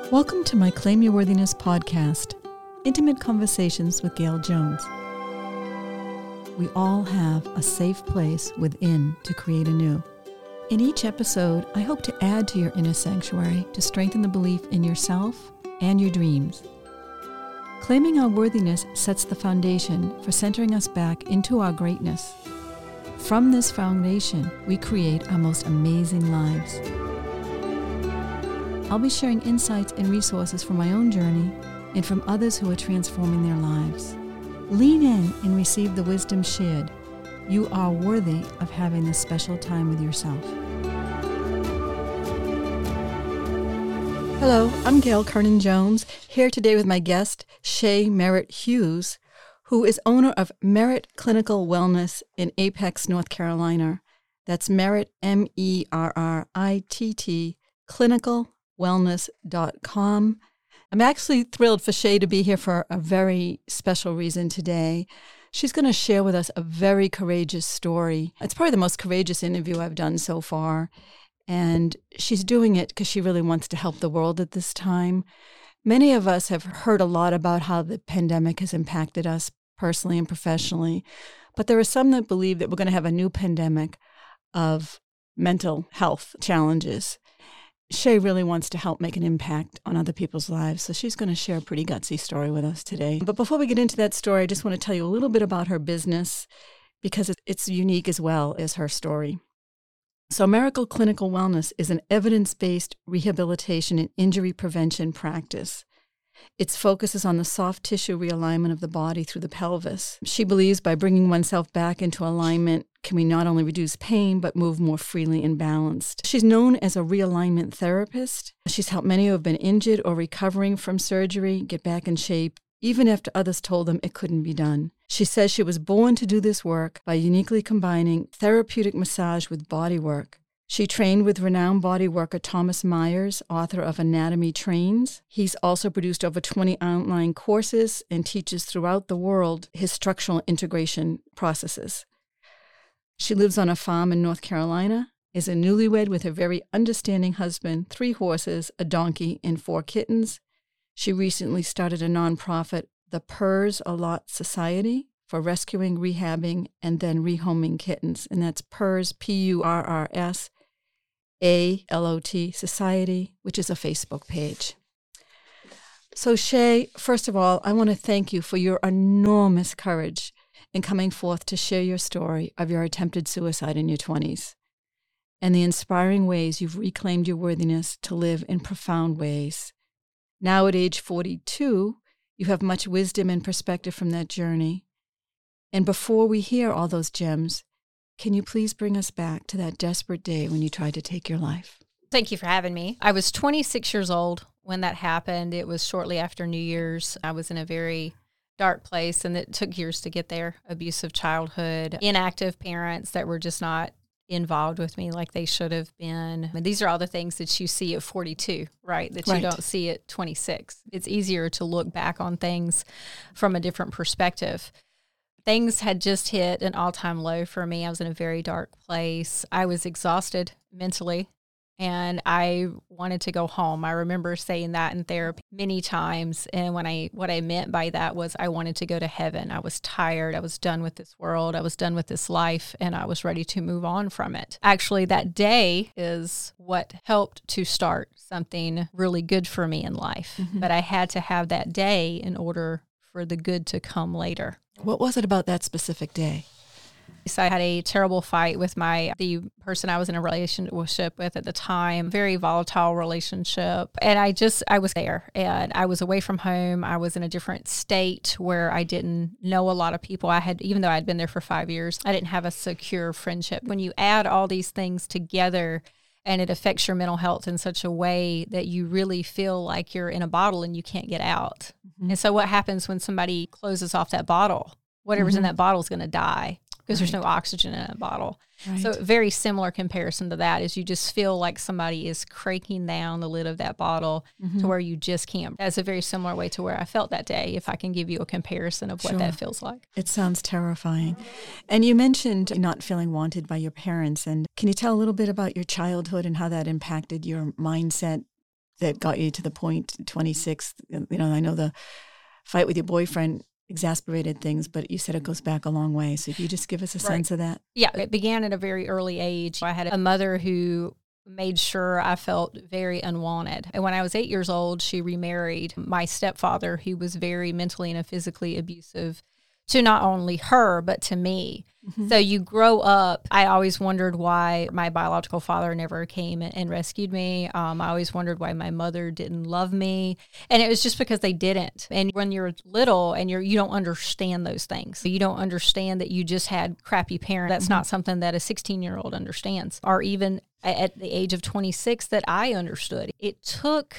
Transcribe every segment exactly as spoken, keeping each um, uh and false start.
Welcome to my Claim Your Worthiness podcast, intimate conversations with Gail Jones. We all have a safe place within to create anew. In each episode, I hope to add to your inner sanctuary to strengthen the belief in yourself and your dreams. Claiming our worthiness sets the foundation for centering us back into our greatness. From this foundation, we create our most amazing lives. I'll be sharing insights and resources from my own journey and from others who are transforming their lives. Lean in and receive the wisdom shared. You are worthy of having this special time with yourself. Hello, I'm Gail Kernan Jones, here today with my guest, Shay Merritt Hughes, who is owner of Merritt Clinical Wellness in Apex, North Carolina. That's Merritt, M E R R I T T, clinical wellness dot com. I'm actually thrilled for Shay to be here for a very special reason today. She's going to share with us a very courageous story. It's probably the most courageous interview I've done so far. And she's doing it because she really wants to help the world at this time. Many of us have heard a lot about how the pandemic has impacted us personally and professionally. But there are some that believe that we're going to have a new pandemic of mental health challenges. Shay really wants to help make an impact on other people's lives, so she's going to share a pretty gutsy story with us today. But before we get into that story, I just want to tell you a little bit about her business because it's unique as well as her story. So Merritt Clinical Wellness is an evidence-based rehabilitation and injury prevention practice. Its focus is on the soft tissue realignment of the body through the pelvis. She believes by bringing oneself back into alignment, can we not only reduce pain, but move more freely and balanced. She's known as a realignment therapist. She's helped many who have been injured or recovering from surgery get back in shape, even after others told them it couldn't be done. She says she was born to do this work by uniquely combining therapeutic massage with body work. She trained with renowned body worker Thomas Myers, author of Anatomy Trains. He's also produced over twenty online courses and teaches throughout the world his structural integration processes. She lives on a farm in North Carolina, is a newlywed with her very understanding husband, three horses, a donkey, and four kittens. She recently started a nonprofit, the Purrs A Lot Society, for rescuing, rehabbing, and then rehoming kittens. And that's Purrs, P U R R S, A L O T Society, which is a Facebook page. So Shay, first of all, I want to thank you for your enormous courage in coming forth to share your story of your attempted suicide in your twenties and the inspiring ways you've reclaimed your worthiness to live in profound ways. Now at age forty-two, you have much wisdom and perspective from that journey. And before we hear all those gems, can you please bring us back to that desperate day when you tried to take your life? Thank you for having me. I was twenty-six years old when that happened. It was shortly after New Year's. I was in a very dark place, and it took years to get there. Abusive childhood, inactive parents that were just not involved with me like they should have been. And these are all the things that you see at forty-two, right? That Right. you don't see at twenty-six. It's easier to look back on things from a different perspective. Things had just hit an all-time low for me. I was in a very dark place. I was exhausted mentally, and I wanted to go home. I remember saying that in therapy many times, and when I what I meant by that was I wanted to go to heaven. I was tired. I was done with this world. I was done with this life, and I was ready to move on from it. Actually, that day is what helped to start something really good for me in life, mm-hmm. but I had to have that day in order for the good to come later. What was it about that specific day? So I had a terrible fight with my the person I was in a relationship with at the time, very volatile relationship. And I just, I was there and I was away from home. I was in a different state where I didn't know a lot of people. I had, even though I'd been there for five years, I didn't have a secure friendship. When you add all these things together and it affects your mental health in such a way that you really feel like you're in a bottle and you can't get out. Mm-hmm. And so what happens when somebody closes off that bottle? Whatever's mm-hmm. in that bottle is going to die because right. there's no oxygen in a bottle. Right. So very similar comparison to that is you just feel like somebody is cranking down the lid of that bottle mm-hmm. to where you just can't. That's a very similar way to where I felt that day, if I can give you a comparison of what Sure. that feels like. It sounds terrifying. And you mentioned not feeling wanted by your parents. And can you tell a little bit about your childhood and how that impacted your mindset that got you to the point, twenty-six. You know, I know the fight with your boyfriend exasperated things, but you said it goes back a long way. So if you just give us a Right. sense of that. Yeah, it began at a very early age. I had a mother who made sure I felt very unwanted. And when I was eight years old, she remarried my stepfather, who was very mentally and physically abusive to not only her, but to me. Mm-hmm. So you grow up, I always wondered why my biological father never came and rescued me. Um, I always wondered why my mother didn't love me. And it was just because they didn't. And when you're little and you're, you don't understand those things. You don't understand that you just had crappy parents. That's mm-hmm. not something that a sixteen-year-old understands, or even at the age of twenty-six that I understood. It took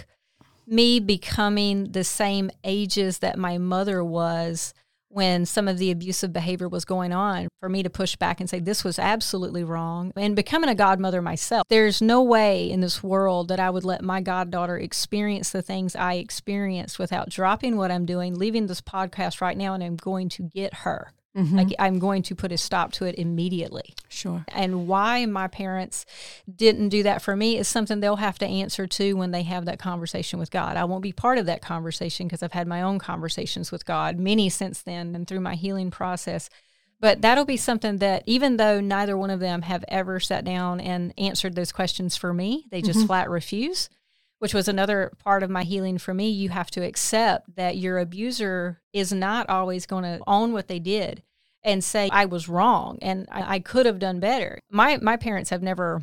me becoming the same ages that my mother was when some of the abusive behavior was going on, for me to push back and say this was absolutely wrong. And becoming a godmother myself, there's no way in this world that I would let my goddaughter experience the things I experienced without dropping what I'm doing, leaving this podcast right now, and I'm going to get her. Mm-hmm. Like, I'm going to put a stop to it immediately. Sure. And why my parents didn't do that for me is something they'll have to answer to when they have that conversation with God. I won't be part of that conversation because I've had my own conversations with God, many since then and through my healing process. But that'll be something that, even though neither one of them have ever sat down and answered those questions for me, they just mm-hmm. flat refuse, which was another part of my healing for me. You have to accept that your abuser is not always going to own what they did and say, I was wrong and I, I could have done better. My my parents have never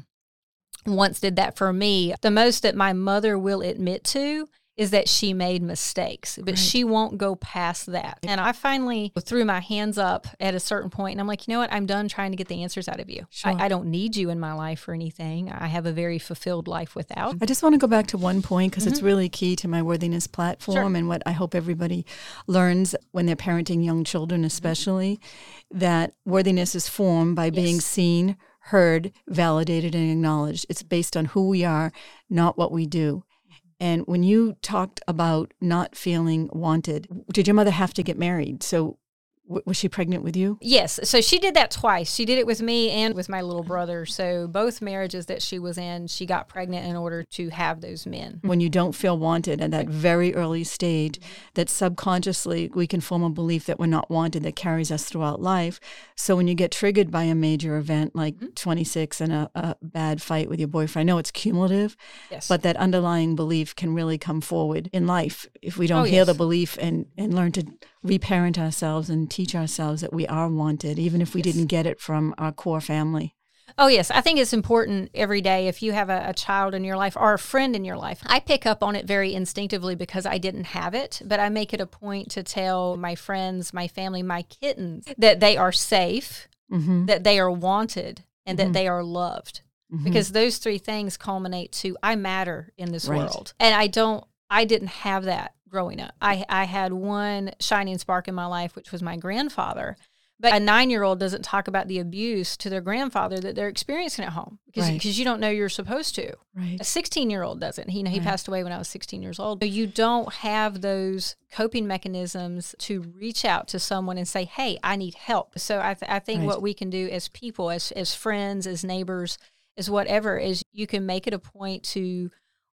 once did that for me. The most that my mother will admit to is that she made mistakes, but right. she won't go past that. And I finally threw my hands up at a certain point, and I'm like, you know what? I'm done trying to get the answers out of you. Sure. I, I don't need you in my life for anything. I have a very fulfilled life without. I just want to go back to one point because mm-hmm. it's really key to my worthiness platform sure. and what I hope everybody learns when they're parenting young children especially, mm-hmm. that worthiness is formed by yes. being seen, heard, validated, and acknowledged. It's based on who we are, not what we do. And when you talked about not feeling wanted, did your mother have to get married? So w- was she pregnant with you? Yes. So she did that twice. She did it with me and with my little brother. So both marriages that she was in, she got pregnant in order to have those men. When you don't feel wanted at that very early stage, that subconsciously we can form a belief that we're not wanted that carries us throughout life. So when you get triggered by a major event like mm-hmm. twenty-six and a, a bad fight with your boyfriend, I know it's cumulative, yes. but that underlying belief can really come forward in life if we don't oh, hear yes. the belief and, and learn to reparent ourselves and teach ourselves that we are wanted, even if we yes. didn't get it from our core family. Oh, yes. I think it's important every day if you have a, a child in your life or a friend in your life. I pick up on it very instinctively because I didn't have it, but I make it a point to tell my friends, my family, my kittens that they are safe, mm-hmm. that they are wanted, and mm-hmm. that they are loved. Mm-hmm. Because those three things culminate to I matter in this right. world. And I don't, I didn't have that growing up. I, I had one shining spark in my life, which was my grandfather. But a nine-year-old doesn't talk about the abuse to their grandfather that they're experiencing at home because right. because you don't know you're supposed to. Right. A sixteen-year-old doesn't. He, he right. passed away when I was sixteen years old. So you don't have those coping mechanisms to reach out to someone and say, hey, I need help. So I, th- I think right. what we can do as people, as as friends, as neighbors, as whatever, is you can make it a point to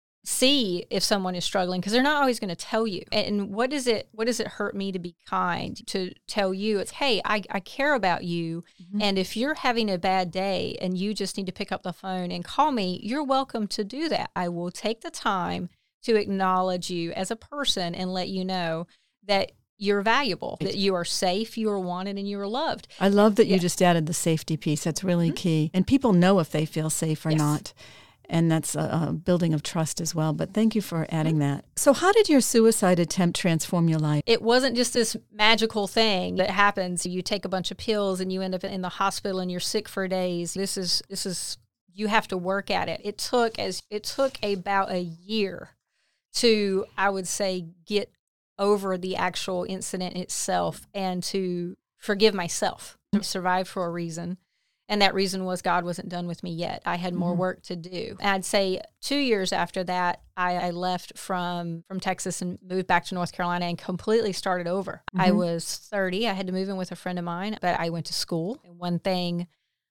see if someone is struggling because they're not always going to tell you. And what does it what does it hurt me to be kind to tell you? It's, hey, I, I care about you. Mm-hmm. And if you're having a bad day and you just need to pick up the phone and call me, you're welcome to do that. I will take the time to acknowledge you as a person and let you know that you're valuable, that you are safe, you are wanted, and you are loved. I love that yeah. you just added the safety piece. That's really mm-hmm. key. And people know if they feel safe or yes. not. And that's a, a building of trust as well. But thank you for adding mm-hmm. that. So how did your suicide attempt transform your life? It wasn't just this magical thing that happens. You take a bunch of pills and you end up in the hospital and you're sick for days. This is, this is, you have to work at it. It took as it took about a year to, I would say, get over the actual incident itself and to forgive myself. I survived for a reason. And that reason was God wasn't done with me yet. I had more mm-hmm. work to do. And I'd say two years after that, I, I left from, from Texas and moved back to North Carolina and completely started over. Mm-hmm. I was thirty. I had to move in with a friend of mine, but I went to school. And one thing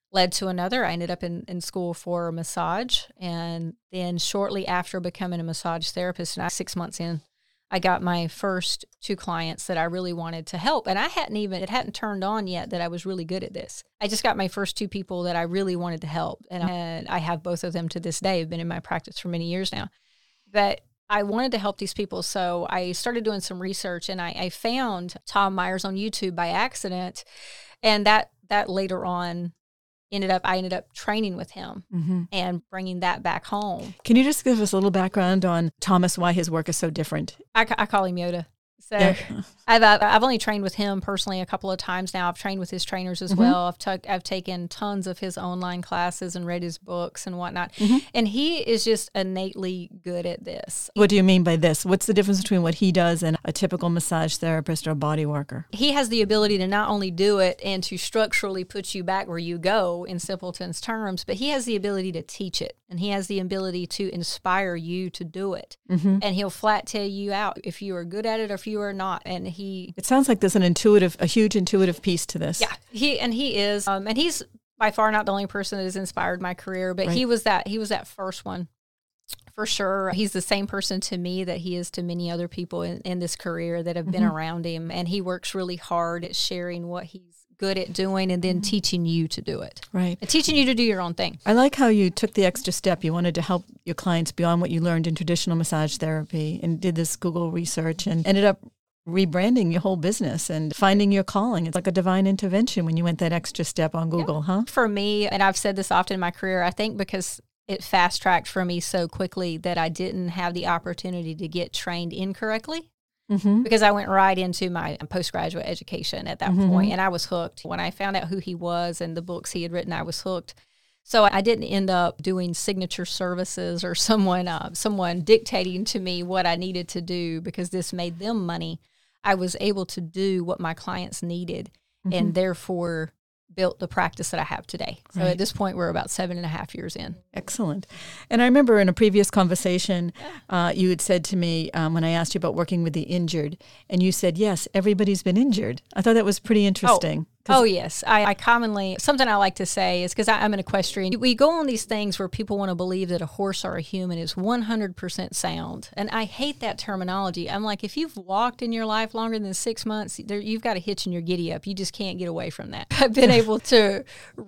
led to another. I ended up in, in school for massage. And then shortly after becoming a massage therapist, and I, six months in, I got my first two clients that I really wanted to help. And I hadn't even, it hadn't turned on yet that I was really good at this. I just got my first two people that I really wanted to help. And I, and I have both of them to this day. I've been in my practice for many years now. But I wanted to help these people. So I started doing some research, and I, I found Tom Myers on YouTube by accident. And that, that later on ended up, I ended up training with him mm-hmm. and bringing that back home. Can you just give us a little background on Thomas, why his work is so different? I, I call him Yoda. So yeah. I've uh, I've only trained with him personally a couple of times now. I've trained with his trainers as mm-hmm. well. I've t- I've taken tons of his online classes and read his books and whatnot. Mm-hmm. And he is just innately good at this. What do you mean by this? What's the difference between what he does and a typical massage therapist or body worker? He has the ability to not only do it and to structurally put you back where you go in simpleton's terms, but he has the ability to teach it. And he has the ability to inspire you to do it. Mm-hmm. And he'll flat tell you out if you are good at it or if you are not. And he... It sounds like there's an intuitive, a huge intuitive piece to this. Yeah, he and he is. Um, and he's by far not the only person that has inspired my career, but right. he was that he was that first one. For sure. He's the same person to me that he is to many other people in, in this career that have mm-hmm. been around him. And he works really hard at sharing what he's good at doing and then teaching you to do it. Right. And teaching you to do your own thing. I like how you took the extra step. You wanted to help your clients beyond what you learned in traditional massage therapy and did this Google research and ended up rebranding your whole business and finding your calling. It's like a divine intervention when you went that extra step on Google, yeah. huh? For me, and I've said this often in my career, I think because it fast-tracked for me so quickly that I didn't have the opportunity to get trained incorrectly. Mm-hmm. Because I went right into my postgraduate education at that mm-hmm. point, and I was hooked. When I found out who he was and the books he had written, I was hooked. So I didn't end up doing signature services or someone uh, someone dictating to me what I needed to do because this made them money. I was able to do what my clients needed mm-hmm. and therefore built the practice that I have today. So right. at this point, we're about seven and a half years in. Excellent. And I remember in a previous conversation, uh, you had said to me um, when I asked you about working with the injured, and you said, yes, everybody's been injured. I thought that was pretty interesting. Oh. Oh, yes. I, I commonly, something I like to say is, because I'm an equestrian, we go on these things where people want to believe that a horse or a human is one hundred percent sound. And I hate that terminology. I'm like, if you've walked in your life longer than six months, there, you've got a hitch in your giddy up. You just can't get away from that. I've been able to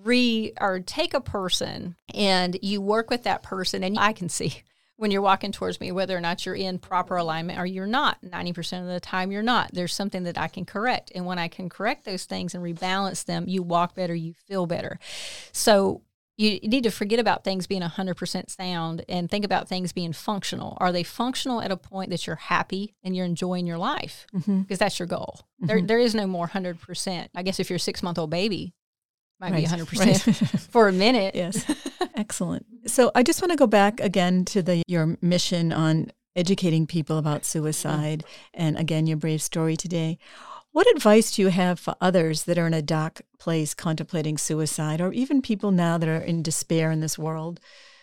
re or take a person and you work with that person, and I can see when you're walking towards me, whether or not you're in proper alignment or you're not. ninety percent of the time you're not. There's something that I can correct. And when I can correct those things and rebalance them, you walk better, you feel better. So you need to forget about things being one hundred percent sound and think about things being functional. Are they functional at a point that you're happy and you're enjoying your life? Mm-hmm. Because that's your goal. Mm-hmm. There, there is no more one hundred percent. I guess if you're a six-month-old baby, might right. be one hundred percent right. for a minute. Yes. Excellent. So I just want to go back again to the your mission on educating people about suicide and, again, your brave story today. What advice do you have for others that are in a dark place contemplating suicide, or even people now that are in despair in this world?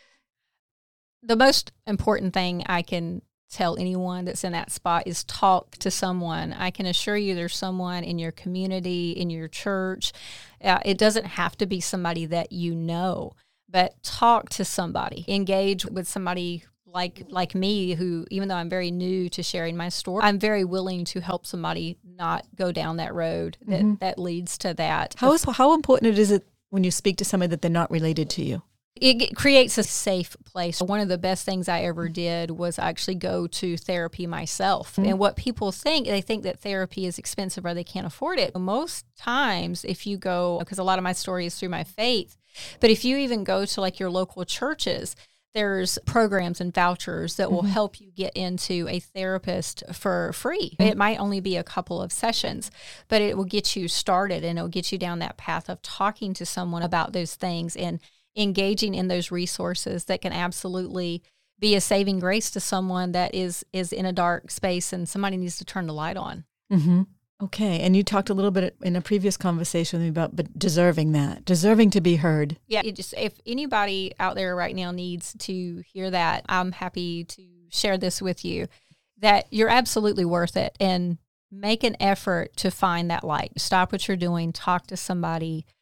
The most important thing I can tell anyone that's in that spot is talk to someone. I can assure you there's someone in your community, in your church. Uh, it doesn't have to be somebody that you know, but talk to somebody. Engage with somebody like like me, who, even though I'm very new to sharing my story, I'm very willing to help somebody not go down that road that, mm-hmm. that leads to that. How is how important is it when you speak to somebody that they're not related to you? It creates a safe place. One of the best things I ever did was actually go to therapy myself. Mm-hmm. And what people think, they think that therapy is expensive or they can't afford it. Most times, if you go, because a lot of my story is through my faith, but if you even go to like your local churches, there's programs and vouchers that will mm-hmm. help you get into a therapist for free. Mm-hmm. It might only be a couple of sessions, but it will get you started and it will get you down that path of talking to someone about those things and engaging in those resources that can absolutely be a saving grace to someone that is is in a dark space and somebody needs to turn the light on. Mm-hmm. Okay. And you talked a little bit in a previous conversation with me about but deserving that, deserving to be heard. Yeah. It just, if anybody out there right now needs to hear that, I'm happy to share this with you, that you're absolutely worth it, and make an effort to find that light. Stop what you're doing, talk to somebody,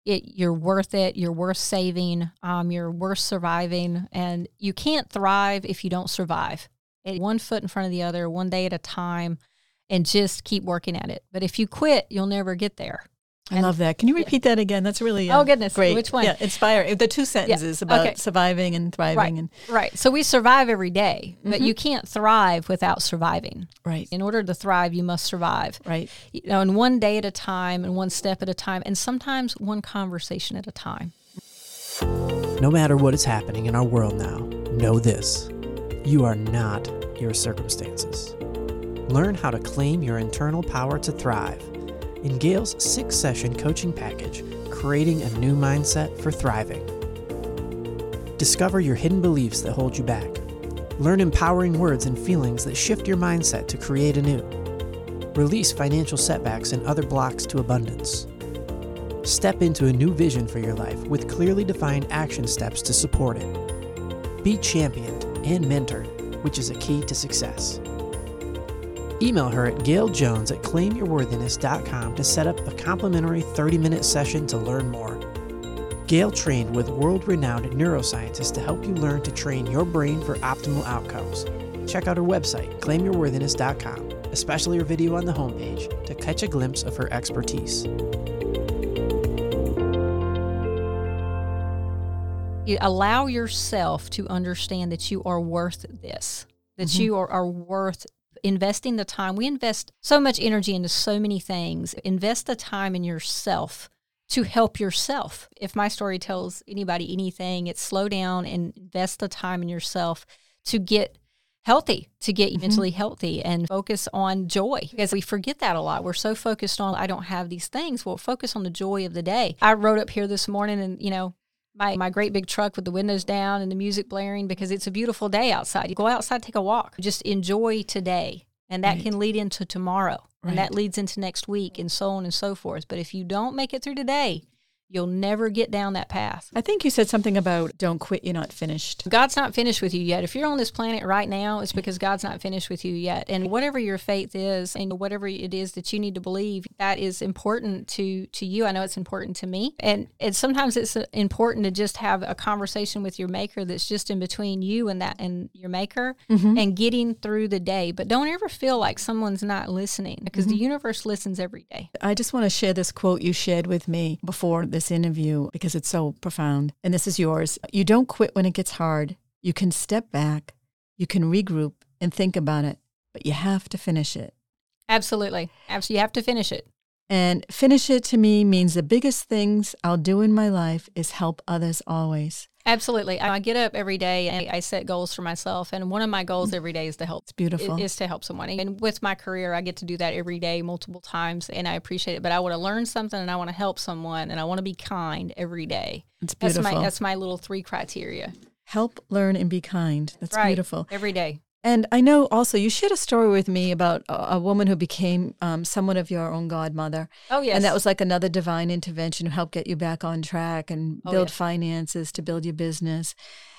It, you're worth it. You're worth saving. Um, you're worth surviving. And you can't thrive if you don't survive. It, one foot in front of the other, one day at a time, and just keep working at it. But if you quit, you'll never get there. I and, love that. Can you repeat yeah. that again? That's really uh, oh goodness, great. Which one? Yeah, inspiring. The two sentences yeah. about okay. surviving and thriving. Right. and right. So we survive every day, but mm-hmm. you can't thrive without surviving. Right. In order to thrive, you must survive. Right. You know, and one day at a time, and one step at a time, and sometimes one conversation at a time. No matter what is happening in our world now, know this: you are not your circumstances. Learn how to claim your internal power to thrive in Gail's six-session coaching package, Creating a New Mindset for Thriving. Discover your hidden beliefs that hold you back. Learn empowering words and feelings that shift your mindset to create anew. Release financial setbacks and other blocks to abundance. Step into a new vision for your life with clearly defined action steps to support it. Be championed and mentored, which is a key to success. Email her at gail jones at claim your worthiness dot com to set up a complimentary thirty-minute session to learn more. Gail trained with world-renowned neuroscientists to help you learn to train your brain for optimal outcomes. Check out her website, claim your worthiness dot com, especially her video on the homepage, to catch a glimpse of her expertise. You allow yourself to understand that you are worth this, that mm-hmm. you are, are worth investing the time. We invest so much energy into so many things. Invest the time in yourself to help yourself. If my story tells anybody anything, it's slow down and invest the time in yourself to get healthy, to get mm-hmm. mentally healthy, and focus on joy, because we forget that a lot. We're so focused on, I don't have these things. Well, focus on the joy of the day. I rode up here this morning and, you know, my, my great big truck with the windows down and the music blaring because it's a beautiful day outside. You go outside, take a walk, just enjoy today. And that right. can lead into tomorrow. Right. And that leads into next week and so on and so forth. But if you don't make it through today, you'll never get down that path. I think you said something about don't quit, you're not finished. God's not finished with you yet. If you're on this planet right now, it's because God's not finished with you yet. And whatever your faith is and whatever it is that you need to believe, that is important to, to you. I know it's important to me. And, and sometimes it's important to just have a conversation with your maker that's just in between you and that and your maker mm-hmm. and getting through the day. But don't ever feel like someone's not listening, because mm-hmm. the universe listens every day. I just want to share this quote you shared with me before this interview because it's so profound. And this is yours. You don't quit when it gets hard. You can step back, you can regroup and think about it, but you have to finish it. Absolutely. Absolutely. You have to finish it. And finish it to me means the biggest things I'll do in my life is help others always. Absolutely. I get up every day and I set goals for myself. And one of my goals every day is to help. It's beautiful. Is to help someone. And with my career, I get to do that every day, multiple times, and I appreciate it. But I want to learn something and I want to help someone and I want to be kind every day. It's beautiful. That's my, that's my little three criteria. Help, learn, and be kind. That's right. beautiful. Every day. And I know also you shared a story with me about a, a woman who became um, somewhat of your own godmother. Oh, yes. And that was like another divine intervention to help get you back on track and build oh, yes. finances to build your business.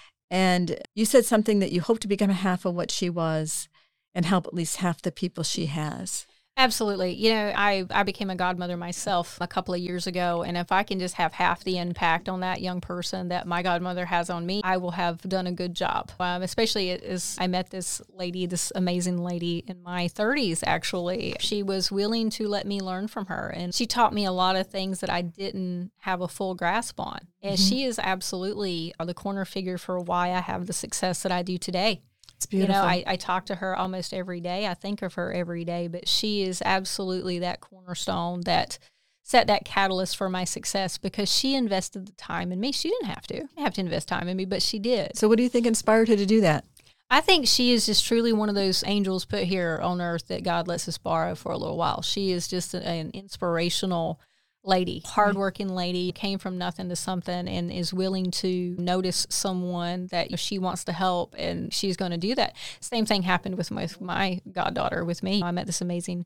And you said something that you hope to become half of what she was and help at least half the people she has. Absolutely. You know, I, I became a godmother myself a couple of years ago, and if I can just have half the impact on that young person that my godmother has on me, I will have done a good job. Um, especially as I met this lady, this amazing lady in my thirties, actually. She was willing to let me learn from her, and she taught me a lot of things that I didn't have a full grasp on. And mm-hmm. she is absolutely the corner figure for why I have the success that I do today. It's beautiful. You know, I, I talk to her almost every day. I think of her every day, but she is absolutely that cornerstone that set that catalyst for my success because she invested the time in me. She didn't have to. I have to invest time in me, but she did. So what do you think inspired her to do that? I think she is just truly one of those angels put here on earth that God lets us borrow for a little while. She is just an inspirational lady, hardworking lady, came from nothing to something and is willing to notice someone that she wants to help, and she's going to do that. Same thing happened with my, my goddaughter with me. I met this amazing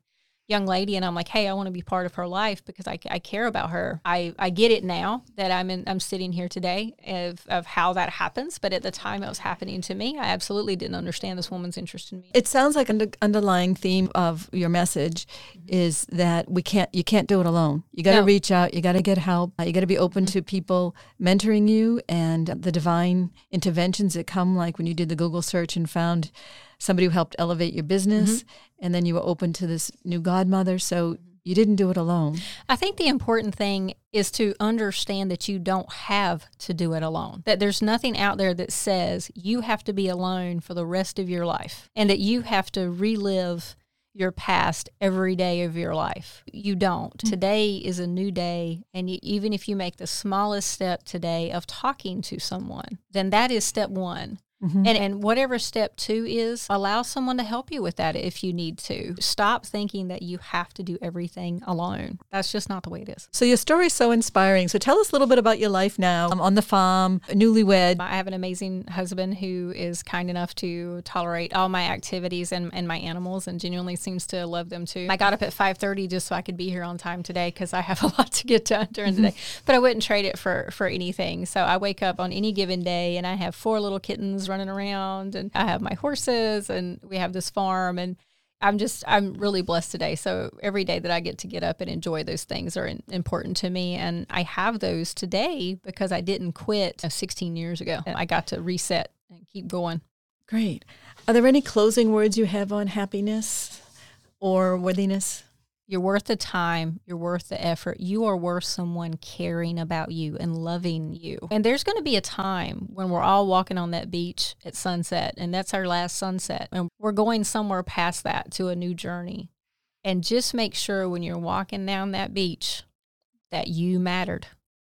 young lady and I'm like, hey, I want to be part of her life because I, I care about her. I, I get it now that I'm in, I'm sitting here today of, of how that happens. But at the time it was happening to me, I absolutely didn't understand this woman's interest in me. It sounds like an under, underlying theme of your message mm-hmm. is that we can't, you can't do it alone. You got to no. reach out. You got to get help. You got to be open mm-hmm. to people mentoring you and the divine interventions that come, like when you did the Google search and found somebody who helped elevate your business, mm-hmm. and then you were open to this new godmother. So you didn't do it alone. I think the important thing is to understand that you don't have to do it alone, that there's nothing out there that says you have to be alone for the rest of your life and that you have to relive your past every day of your life. You don't. Mm-hmm. Today is a new day, and you, even if you make the smallest step today of talking to someone, then that is step one. Mm-hmm. And and whatever step two is, allow someone to help you with that if you need to. Stop thinking that you have to do everything alone. That's just not the way it is. So your story is so inspiring. So tell us a little bit about your life now. I'm on the farm, newlywed. I have an amazing husband who is kind enough to tolerate all my activities and, and my animals and genuinely seems to love them too. I got up at five thirty just so I could be here on time today because I have a lot to get done during the day. But I wouldn't trade it for, for anything. So I wake up on any given day and I have four little kittens running around and I have my horses and we have this farm and I'm just, I'm really blessed today. So every day that I get to get up and enjoy those things are in, important to me. And I have those today because I didn't quit sixteen years ago. And I got to reset and keep going. Great. Are there any closing words you have on happiness or worthiness? You're worth the time. You're worth the effort. You are worth someone caring about you and loving you. And there's going to be a time when we're all walking on that beach at sunset, and that's our last sunset. And we're going somewhere past that to a new journey. And just make sure when you're walking down that beach that you mattered.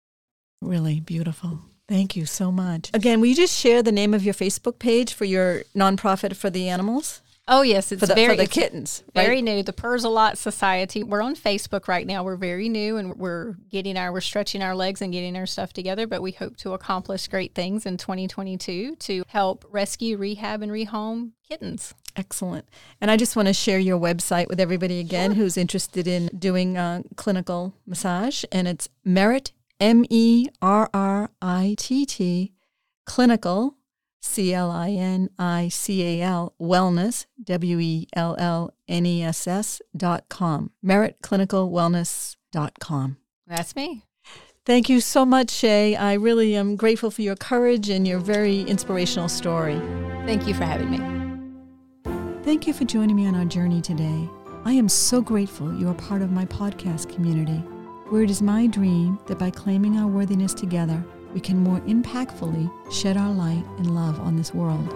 Really beautiful. Thank you so much. Again, will you just share the name of your Facebook page for your nonprofit for the animals? Oh, yes. It's for the, very for the kittens. Very right? new. The Purrs-a-Lot Society. We're on Facebook right now. We're very new and we're getting our, we're stretching our legs and getting our stuff together, but we hope to accomplish great things in twenty twenty-two to help rescue, rehab, and rehome kittens. Excellent. And I just want to share your website with everybody again sure. who's interested in doing uh, clinical massage. And it's Merritt, M E R R I T T, clinical, C L I N I C A L, wellness, W E L L N E S S dot com, merritt clinical wellness dot com. That's me. Thank you so much, Shay. I really am grateful for your courage and your very inspirational story. Thank you for having me. Thank you for joining me on our journey today. I am so grateful you are part of my podcast community, where it is my dream that by claiming our worthiness together, we can more impactfully shed our light and love on this world.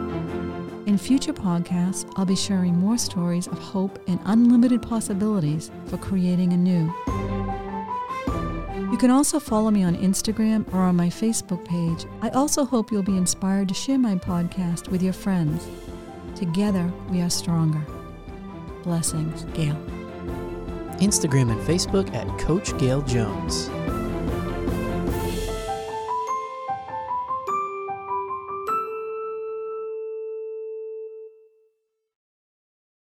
In future podcasts, I'll be sharing more stories of hope and unlimited possibilities for creating anew. You can also follow me on Instagram or on my Facebook page. I also hope you'll be inspired to share my podcast with your friends. Together, we are stronger. Blessings, Gail. Instagram and Facebook at Coach Gail Jones.